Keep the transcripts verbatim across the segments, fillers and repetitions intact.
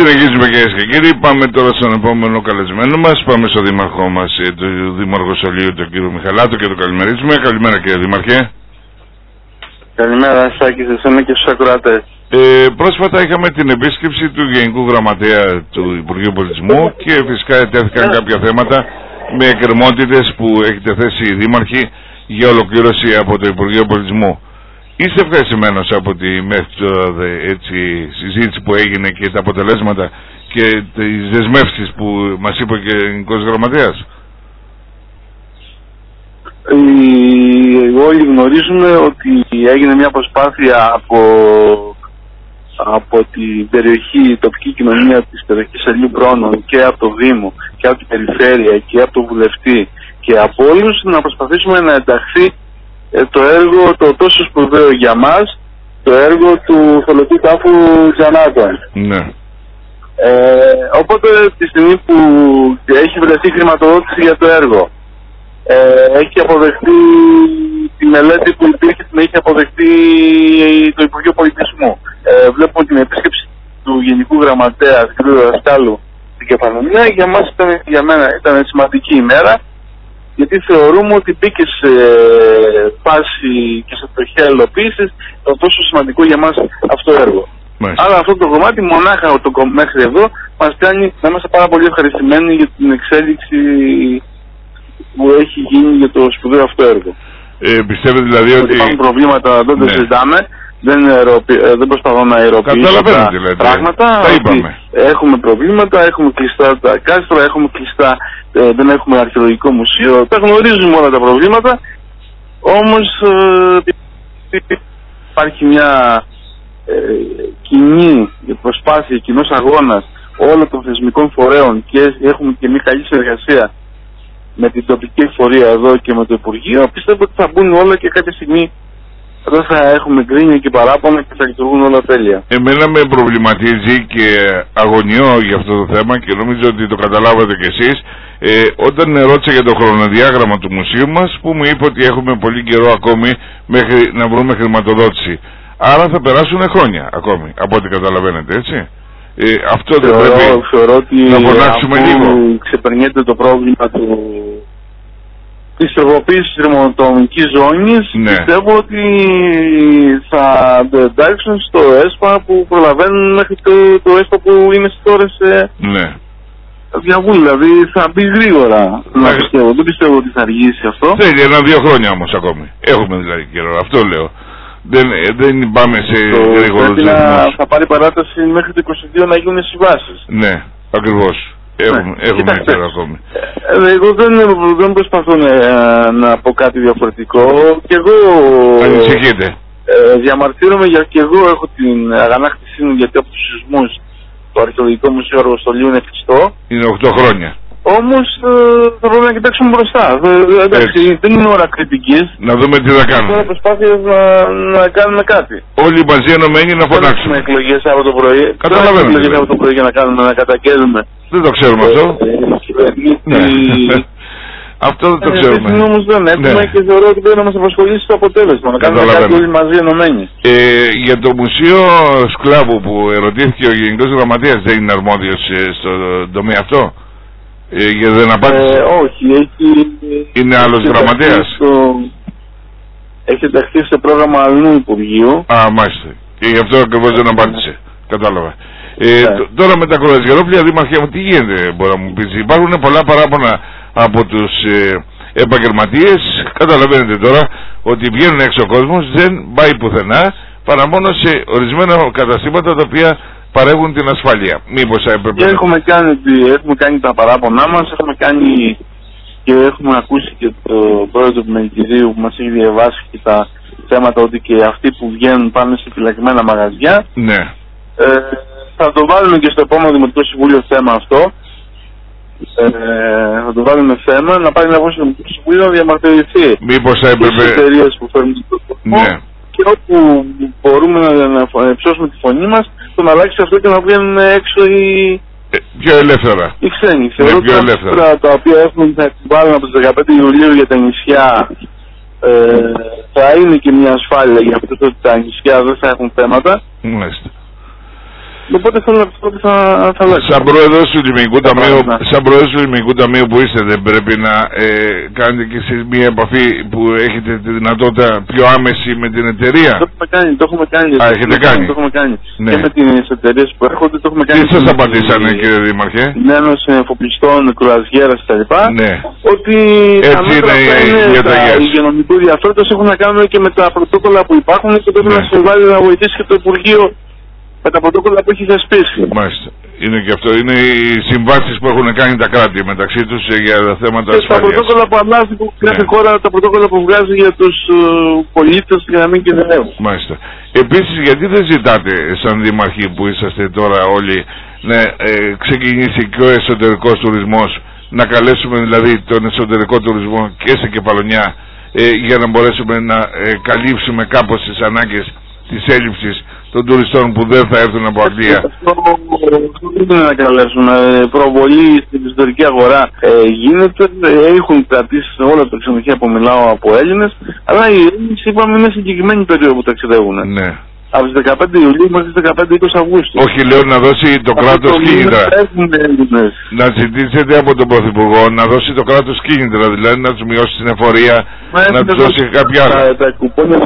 Συνεχίζουμε κυρίες και κύριοι. Πάμε τώρα στον επόμενο καλεσμένο μας. Πάμε στο δήμαρχό μας, τον δήμαρχο Σωλείου, τον κύριο Μιχαλάτο, και τον καλημερίζουμε. Καλημέρα κύριε Δήμαρχε. Καλημέρα Σάκη, σε εσένα και στους ακροατές. Ε, πρόσφατα είχαμε την επίσκεψη του Γενικού Γραμματέα του Υπουργείου Πολιτισμού και φυσικά ετέθηκαν κάποια θέματα με εκκρεμότητες που έχετε θέσει οι δήμαρχοι για ολοκλήρωση από το Υπουργείο Πολιτισμού. Είστε ευχαριστημένος από τη μέχρι τώρα έτσι συζήτηση που έγινε και τα αποτελέσματα και τις δεσμεύσεις που μας είπε και ο Γενικός Γραμματέας? Όλοι γνωρίζουμε ότι έγινε μια προσπάθεια από, από την περιοχή, τοπική κοινωνία της περιοχής Ελιού Μπρώνων και από το Δήμο και από την Περιφέρεια και από τον Βουλευτή και από όλους να προσπαθήσουμε να ενταχθεί το έργο το τόσο σπουδαίο για μας, το έργο του θολωτού τάφου Τζανάτων. Ναι. Ε, οπότε τη στιγμή που έχει βρεθεί χρηματοδότηση για το έργο, ε, έχει αποδεχτεί τη μελέτη που υπήρχε, την έχει αποδεχτεί το Υπουργείο Πολιτισμού. Ε, βλέπουμε την επίσκεψη του Γενικού Γραμματέα κ. Δασκάλου στην Κεφαλονία. Για μας ήταν, για μένα ήταν σημαντική ημέρα, γιατί θεωρούμε ότι μπήκε σε φάση και σε τροχιά υλοποίησης το τόσο σημαντικό για μας αυτό το έργο. Μάλιστα. Άρα αυτό το κομμάτι μονάχα το, μέχρι εδώ μας κάνει να είμαστε πάρα πολύ ευχαριστημένοι για την εξέλιξη που έχει γίνει για το σπουδαίο αυτό έργο. Ε, πιστεύετε δηλαδή ότι... Υπάρχουν προβλήματα, δεν ναι. τα συζητάμε, δεν, δεν προσπαθώ να αεροποιήσω τα δηλαδή, πράγματα. Τα είπαμε. Έχουμε προβλήματα, έχουμε κλειστά τα κάστρα, έχουμε κλειστά, ε, δεν έχουμε αρχαιολογικό μουσείο, τα γνωρίζουμε όλα τα προβλήματα, όμως ε, υπάρχει μια ε, κοινή προσπάθεια, κοινός αγώνας όλων των θεσμικών φορέων και έχουμε και μια καλή συνεργασία με την τοπική εφορία εδώ και με το Υπουργείο. Πιστεύω ότι θα μπουν όλα και κάποια στιγμή δεν θα έχουμε γκρίνια και παράπονα και θα λειτουργούν όλα τέλεια. Εμένα με προβληματίζει και αγωνιώ για αυτό το θέμα και νομίζω ότι το καταλάβατε κι εσείς ε, όταν ρώτησα για το χρονοδιάγραμμα του μουσείου μας, που μου είπε ότι έχουμε πολύ καιρό ακόμη μέχρι να βρούμε χρηματοδότηση. Άρα θα περάσουν χρόνια ακόμη, από ό,τι καταλαβαίνετε, έτσι. Ε, αυτό δεν θεωρώ, πρέπει θεωρώ ότι να φωνάξουμε λίγο. Ξεπερνιέται το πρόβλημα του... της τροποποίησης της ρημονοτομικής ζώνης, ναι. Πιστεύω ότι θα εντάξουν στο ΕΣΠΑ που προλαβαίνουν μέχρι το, το ΕΣΠΑ που είναι τώρα σε ναι. διαβούλη. Δηλαδή θα μπει γρήγορα. Ναι. Να πιστεύω. Δεν πιστεύω ότι θα αργήσει αυτό. Θέλει ένα-δύο χρόνια όμως ακόμη. Έχουμε δηλαδή καιρό. Αυτό λέω. Δεν, δεν πάμε σε γρήγορους ρυθμούς. Θα πάρει παράταση μέχρι το είκοσι δύο να γίνουν συμβάσεις. Ναι, ακριβώς. Έχουμε, ναι, έχουμε καιρό ακόμη. Εγώ δεν, δεν προσπαθώ να, να πω κάτι διαφορετικό. Και εγώ ανησυχείτε. Ε, διαμαρτύρομαι γιατί και εγώ έχω την αγανάκτησή μου, γιατί από τους σεισμούς το Αρχαιολογικό Μουσείο Αργοστολίου είναι κλειστό. Είναι οκτώ χρόνια. Όμως ε, θα πρέπει να κοιτάξουμε μπροστά. Ε, εντάξει, δεν είναι ώρα κριτικής. Να δούμε τι θα κάνουμε. Τώρα προσπάθειες να, να κάνουμε κάτι. Όλοι μαζί ενωμένοι να φωνάξουμε. Δεν έχουμε εκλογές από το πρωί. Καταλαβαίνω. Δεν έχουμε εκλογές από το πρωί για να κάνουμε, να καταγγέλνουμε. Δεν το ξέρουμε αυτό. Ναι. Αυτό δεν το ξέρουμε. Ε, όμως δεν έχουμε, ναι. Και θεωρώ ότι πρέπει να μας απασχολήσει το αποτέλεσμα. Να κάνουμε κάτι όλοι μαζί ενωμένοι. Ε, για το Μουσείο Σκλάβου που ερωτήθηκε ο Γενικός Γραμματέας, δεν είναι αρμόδιος ε, στο τομέα αυτό? Ε, για δεν απάντησε. Ε, όχι, έχει... Είναι άλλος γραμματέας. Στο... Έχει ενταχθεί σε πρόγραμμα αλλού Υπουργείου. Α, μάλιστα. Και γι' αυτό ακριβώς δεν απάντησε. Κατάλαβα. Ε, yeah. Τώρα με τα κοροϊδερόπλια, Δήμαρχε μου, τι γίνεται, μπορεί να μου πεις? Υπάρχουν πολλά παράπονα από τους ε, επαγγελματίες. Καταλαβαίνετε τώρα ότι βγαίνουν έξω ο κόσμος, δεν πάει πουθενά παρά μόνο σε ορισμένα καταστήματα τα οποία παρέχουν την ασφάλεια. Μήπως θα έπρεπε... Και έχουμε κάνει, έχουμε κάνει τα παράπονά μας, έχουμε κάνει και έχουμε ακούσει και το πρόεδρο του Μελικηδίου που μας έχει διαβάσει και τα θέματα ότι και αυτοί που βγαίνουν πάνε σε φυλακισμένα μαγαζιά. Ναι. Ε, θα το βάλουμε και στο επόμενο Δημοτικό Συμβούλιο θέμα αυτό. Ε, θα το βάλουμε θέμα να πάει να βγει στο Δημοτικό Συμβούλιο να διαμαρτυρηθεί. Μήπως θα έπρεπε... τις εταιρείες που φέρνουν το κόσμο. Ναι. Και όπου μπορούμε να, να ψώσουμε τη φωνή μας, το να αλλάξει αυτό και να βγαίνουν έξω οι... Ε, πιο ελεύθερα. Οι ξένοι. Θεωρώ ότι τα, τα οποία έχουν θα βάλουν από τις δεκαπέντε Ιουλίου για τα νησιά ε, θα είναι και μια ασφάλεια για αυτό ότι τα νησιά δεν θα έχουν θέματα. Μάλιστα. Οπότε θέλω να πω ότι θα, θα αλλάξει. Σαν πρόεδρος του Λιμενικού Ταμείου, σαν πρόεδρος του Λιμενικού Ταμείου που είστε, δεν πρέπει να ε, κάνετε και εσείς μια επαφή που έχετε τη δυνατότητα πιο άμεση με την εταιρεία? Το έχουμε κάνει, το έχουμε κάνει. Α, έχετε κάνει. Το έχουμε κάνει. Ναι. Και με τις εταιρείες που έρχονται το έχουμε κάνει. Τι σας απαντήσανε, κύριε Δήμαρχε? Την Ένωση Εφοπλιστών, Κρουαζιέρας κτλ. Ναι. Ότι έτσι είναι οι διαταγές. Οι υγειονομικού διαφόρτες έχουν να κάνουν και με τα πρωτόκολλα που υπάρχουν και πρέπει ναι. να συμβάλλει να βοηθήσει και το Υπουργείο με τα πρωτόκολλα που έχει θεσπίσει. Μάλιστα. Είναι και αυτό. Είναι οι συμβάσεις που έχουν κάνει τα κράτη μεταξύ τους για τα θέματα και ασφαλείας. Τα πρωτόκολλα που αλλάζουν που ναι. κάθε χώρα, τα πρωτόκολλα που βγάζει για τους uh, πολίτες για να μην κινδυνεύουν. Μάλιστα. Επίσης, γιατί δεν ζητάτε σαν δήμαρχοι που είσαστε τώρα όλοι να ε, ξεκινήσει και ο εσωτερικός τουρισμός, να καλέσουμε δηλαδή τον εσωτερικό τουρισμό και σε Κεφαλονιά ε, για να μπορέσουμε να ε, καλύψουμε κάπως τις ανάγκες της έλλειψης των τουριστών που δεν θα έρθουν από Αγγλία? Αυτό δεν είναι να καλέσουμε. Προβολή στην ιστορική αγορά ε, γίνεται. Έχουν κρατήσει όλα τα ξενοδοχεία που μιλάω από Έλληνες, αλλά οι Έλληνες είπαμε είναι συγκεκριμένη περίοδο που ταξιδεύουν. Ναι. Από τις δεκαπέντε Ιουλίου μέχρι τις δεκαπέντε είκοσι Αυγούστου. Όχι, λέω να δώσει το κράτος κίνητρα. Να ζητήσετε από τον Πρωθυπουργό να δώσει το κράτος κίνητρα, δηλαδή να τους μειώσει την εφορία, να τους δώσει κάποια άλλα. Τα, τα κουπόνια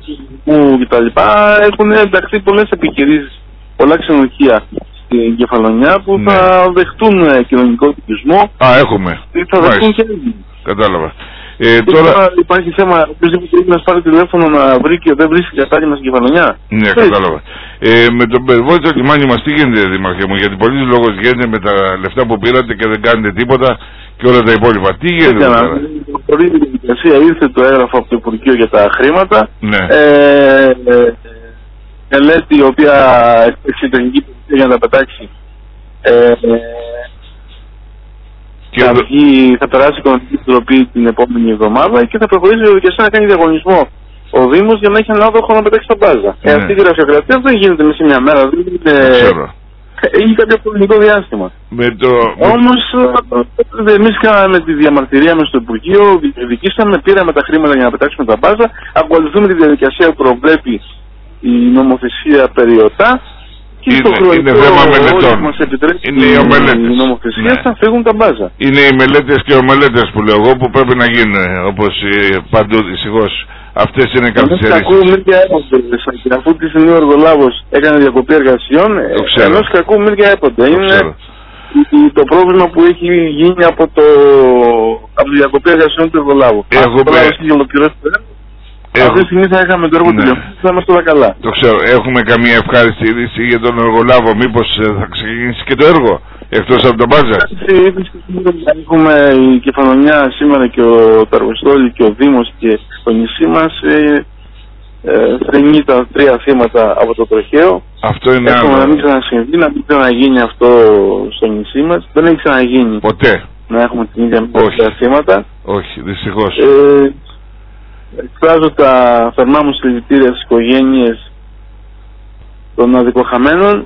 και τα λοιπά έχουν ενταχθεί πολλές επιχειρήσεις, πολλά ξενοδοχεία στην Κεφαλονιά που ναι. θα δεχτούν κοινωνικό τουρισμό. Α, έχουμε. Θα δεχτούν και Έλληνες. Κατάλαβα. Ε, τώρα... τώρα υπάρχει θέμα, όποιος πρέπει να πάρει τηλέφωνο να βρει και δεν βρίσκει κατάλληλα στην Κεφαλονιά. Ναι, κατάλαβα. Ε, με τον περιβόητο λιμάνι μας τι γίνεται, Δήμαρχε μου? Γιατί πολλοί λόγος γίνεται με τα λεφτά που πήρατε και δεν κάνετε τίποτα και όλα τα υπόλοιπα. Τι γίνεται τώρα? Πολύ η διαδικασία, ήρθε το έγγραφο από το Υπουργείο για τα χρήματα. Ναι. Ε, ε, μελέτη η οποία έχει τεχνική υπηρεσία για να τα πετάξει. Ε, Και θα, βγει, θα περάσει η Οικονομική Επιτροπή την επόμενη εβδομάδα και θα προχωρήσει η διαδικασία να κάνει διαγωνισμό ο Δήμος για να έχει ανάδοχο να πετάξει τα μπάζα. Ναι. Ε, αυτή η γραφειοκρατία δεν γίνεται μέσα σε μια μέρα. Δεν είναι... Έχει κάποιο χρονικό διάστημα. Το... Όμως εμείς κάναμε τη διαμαρτυρία μας στο Υπουργείο, διεκδικήσαμε, πήραμε τα χρήματα για να πετάξουμε τα μπάζα, ακολουθούμε τη διαδικασία που προβλέπει η νομοθεσία περιοτά. Και είναι, είναι θέμα μελετών. Μας επιτρέπει είναι οι ομελέτες. Η νομοθεσία ναι. θα φύγουν τα μπάζα. Είναι οι μελέτες και οι ομελέτες που λέω εγώ που πρέπει να γίνουν, όπως παντού δυστυχώς. Αυτές είναι καθυστερήσεις. Κακού μύρια έπονται. Αφού τη στιγμή ο εργολάβος έκανε διακοπή εργασιών, ενός κακού μύρια έπονται. Είναι το πρόβλημα που έχει γίνει από, το, από τη διακοπή εργασιών του εργολάβου. Έχω πει. Αυτή τη στιγμή θα είχαμε το έργο ναι. τελειώσει, θα είμαστε όλα καλά. Το ξέρω. Έχουμε καμία ευχάριστη είδηση για τον εργολάβο? Μήπως θα ξεκινήσει και το έργο εκτός από τον μπάζα? Έχουμε η Κεφαλονιά σήμερα και ο Ταργοστόλη και ο Δήμος και το νησί μας ε, ε, θρηνεί τα τρία θύματα από το τροχαίο. Αυτό είναι Έχουμε άλλο. να μην ξανασυμβεί, να μην ξαναγίνει αυτό στο νησί μας. Δεν έχει ξαναγίνει. Ποτέ. Να έχουμε την ίδια με θύματα. Όχι, δυστυχώς. Ε, εκφράζω τα θερμά μου συλληπιτήρια στις οικογένειες των αδικοχαμένων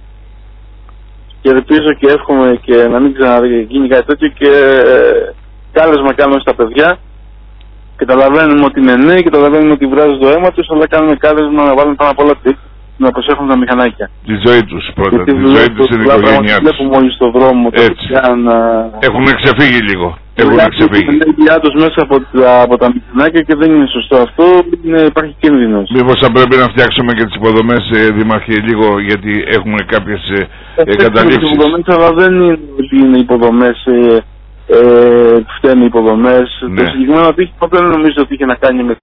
και ελπίζω και εύχομαι και να μην ξαναγίνει κάτι τέτοιο και κάλεσμα κάνουμε στα παιδιά. Καταλαβαίνουμε ότι είναι νέοι, καταλαβαίνουμε ότι βράζουν το αίμα τους, αλλά κάνουμε κάλεσμα να βάλουν πάνω απ' όλα να προσέχουν τα μηχανάκια. Τη ζωή τους πρώτα, τη ζωή τους στην οικογένειά τους. Βλέπουμε όλοι στον δρόμο να... Έχουν ξεφύγει λίγο. Έχουν ξεφύγει. Είναι τους μέσα από τα, από τα μηχανάκια και δεν είναι σωστό αυτό, είναι, υπάρχει κίνδυνος. Μήπως θα πρέπει να φτιάξουμε και τις υποδομές, ε, Δήμαρχε, λίγο, γιατί έχουμε κάποιες ε, ε, καταλήψεις. Υποδομές, αλλά δεν είναι ότι είναι υποδομές, ε, ε, φταίνουν οι υποδομές. Ναι. Το συγκεκριμένο ατύχημα δεν νομίζω ότι είχε να κάνει με